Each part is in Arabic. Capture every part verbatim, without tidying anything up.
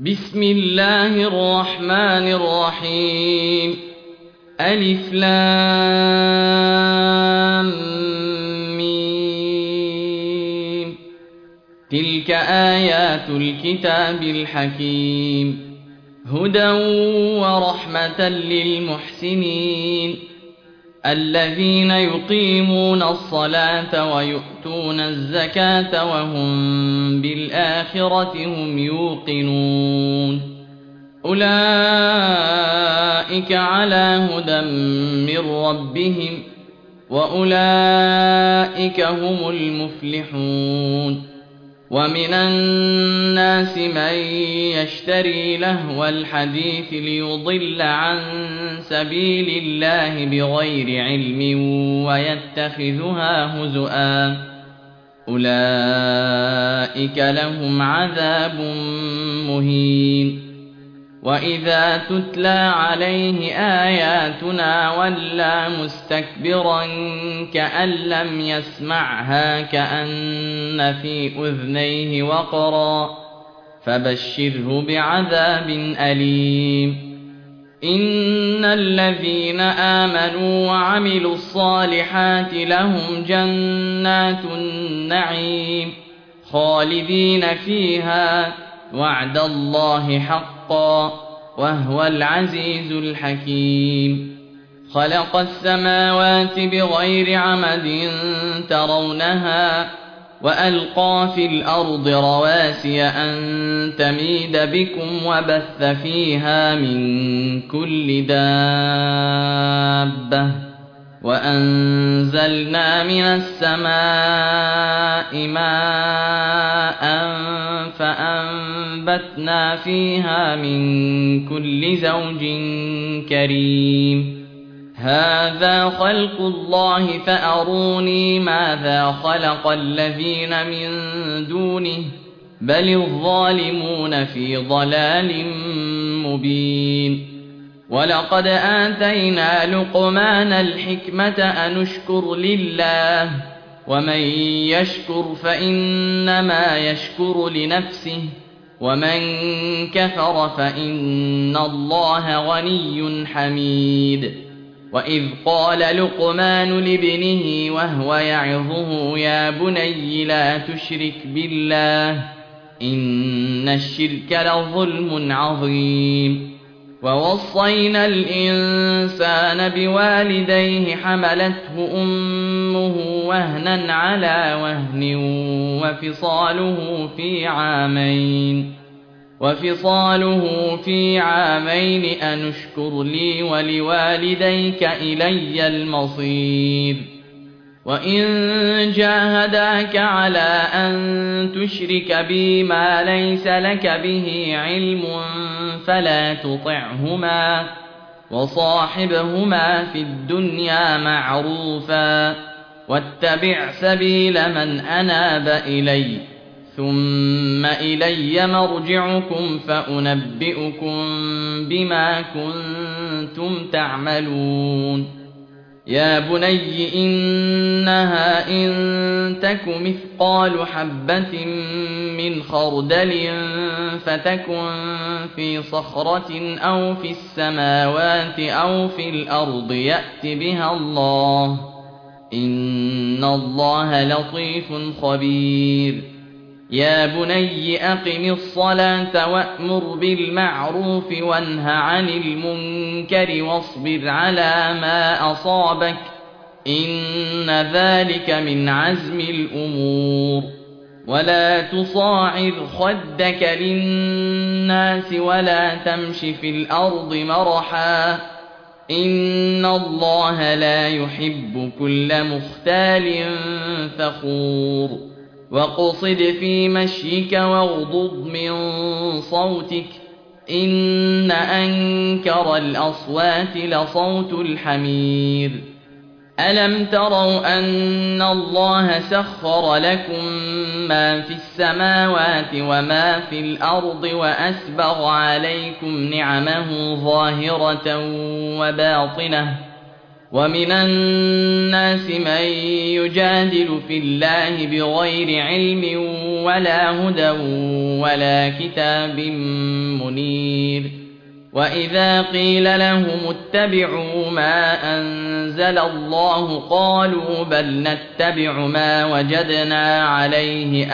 بسم الله الرحمن الرحيم ألف لام ميم تلك آيات الكتاب الحكيم هدى ورحمة للمحسنين الذين يقيمون الصلاة ويؤتون الزكاة وهم بالآخرة هم يوقنون أولئك على هدى من ربهم وأولئك هم المفلحون ومن الناس من يشتري لهو الحديث ليضل عن سبيل الله بغير علم ويتخذها هزؤا أولئك لهم عذاب مهين وإذا تتلى عليه آياتنا ولى مستكبرا كأن لم يسمعها كأن في أذنيه وقرا فبشره بعذاب أليم إن الذين آمنوا وعملوا الصالحات لهم جنات النعيم خالدين فيها وعد الله حقا وهو العزيز الحكيم خلق السماوات بغير عمد ترونها وألقى في الأرض رواسي أن تميد بكم وبث فيها من كل دابة وأنزلنا من السماء ماء فأنبتنا فيها من كل زوج كريم هذا خلق الله فأروني ماذا خلق الذين من دونه بل الظالمون في ضلال مبين ولقد آتينا لقمان الحكمة أن اشكر لله ومن يشكر فإنما يشكر لنفسه ومن كفر فإن الله غني حميد وإذ قال لقمان لابنه وهو يعظه يا بني لا تشرك بالله إن الشرك لظلم عظيم ووصينا الإنسان بوالديه حملته أمه وهنا على وهن وفصاله في عامين وفصاله في عامين أن اشكر لي ولوالديك إلي المصير وإن جاهداك على أن تشرك بي ما ليس لك به علم فلا تطعهما وصاحبهما في الدنيا معروفا واتبع سبيل من أناب إلي ثم إلي مرجعكم فأنبئكم بما كنتم تعملون يا بني إنها إن تك مثقال حبة من خردل فتكن في صخرة أو في السماوات أو في الأرض يأت بها الله إن الله لطيف خبير يا بني أقم الصلاة وأمر بالمعروف وانه عن المنكر واصبر على ما أصابك إن ذلك من عزم الأمور ولا تصاعر خدك للناس ولا تمش في الأرض مرحا إن الله لا يحب كل مختال فخور واقصد في مشيك واغضض من صوتك إن أنكر الأصوات لصوت الحمير ألم تروا أن الله سخر لكم ما في السماوات وما في الأرض وأسبغ عليكم نعمه ظاهرة وباطنة ومن الناس من يجادل في الله بغير علم ولا هدى ولا كتاب منير وإذا قيل لهم اتبعوا ما أنزل الله قالوا بل نتبع ما وجدنا عليه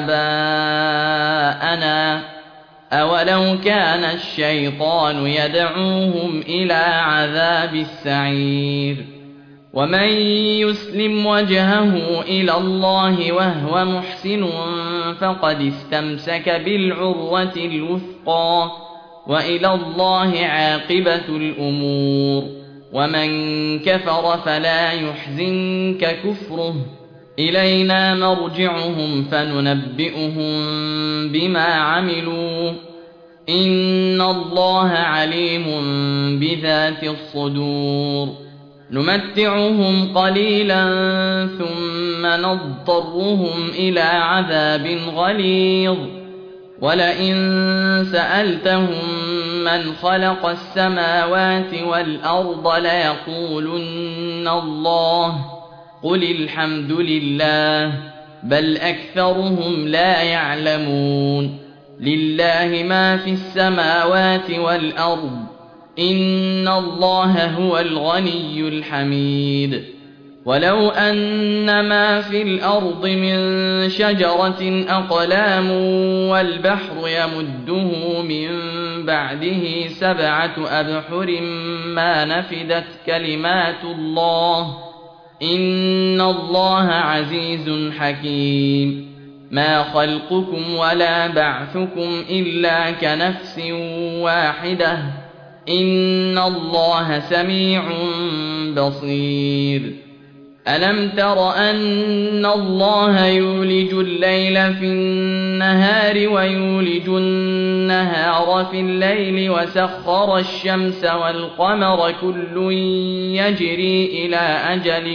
آباءنا أولو كان الشيطان يدعوهم إلى عذاب السعير ومن يسلم وجهه إلى الله وهو محسن فقد استمسك بالعروة الوثقى وإلى الله عاقبة الأمور ومن كفر فلا يحزنك كفره إلينا مرجعهم فننبئهم بما عملوا إن الله عليم بذات الصدور نمتعهم قليلا ثم نضطرهم إلى عذاب غليظ ولئن سألتهم من خلق السماوات والأرض ليقولن الله قل الحمد لله بل أكثرهم لا يعلمون لله ما في السماوات والأرض إن الله هو الغني الحميد ولو أن ما في الأرض من شجرة أقلام والبحر يمده من بعده سبعة أبحر ما نفدت كلمات الله إن الله عزيز حكيم ما خلقكم ولا بعثكم إلا كنفس واحدة إن الله سميع بصير ألم تر أن الله يولج الليل في النهار ويولج النهار في الليل وسخر الشمس والقمر كل يجري إلى أجل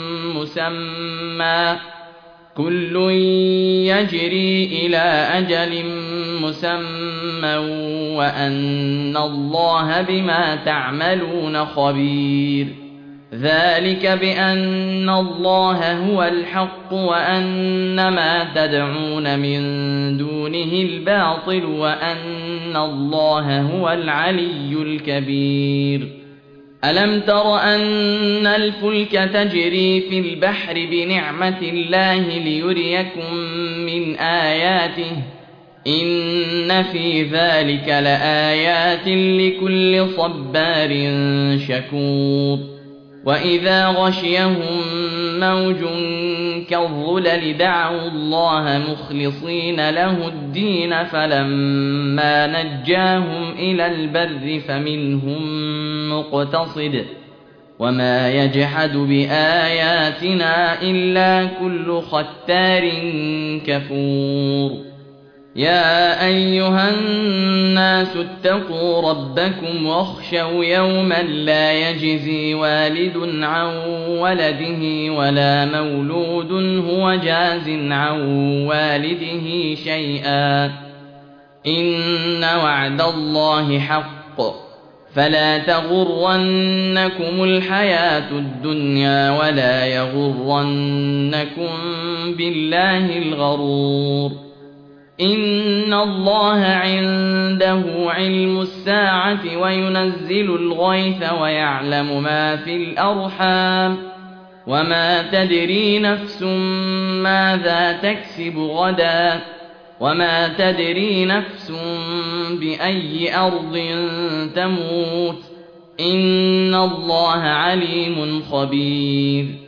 مسمى كل يجري إلى أجل مسمى وأن الله بما تعملون خبير ذلك بأن الله هو الحق وأن ما تدعون من دونه الباطل وأن الله هو العلي الكبير ألم تر أن الفلك تجري في البحر بنعمة الله ليريكم من آياته إن في ذلك لآيات لكل صبار شكور وإذا غشيهم موج كالظلل دعوا الله مخلصين له الدين فلما نجاهم إلى البر فمنهم مقتصد وما يجحد بآياتنا إلا كل ختار كفور يا أيها الناس اتقوا ربكم واخشوا يوما لا يجزي والد عن ولده ولا مولود هو جاز عن والده شيئا إن وعد الله حق فلا تغرنكم الحياة الدنيا ولا يغرنكم بالله الغرور إن الله عنده علم الساعة وينزل الغيث ويعلم ما في الأرحام وما تدري نفس ماذا تكسب غدا وما تدري نفس بأي أرض تموت إن الله عليم خبير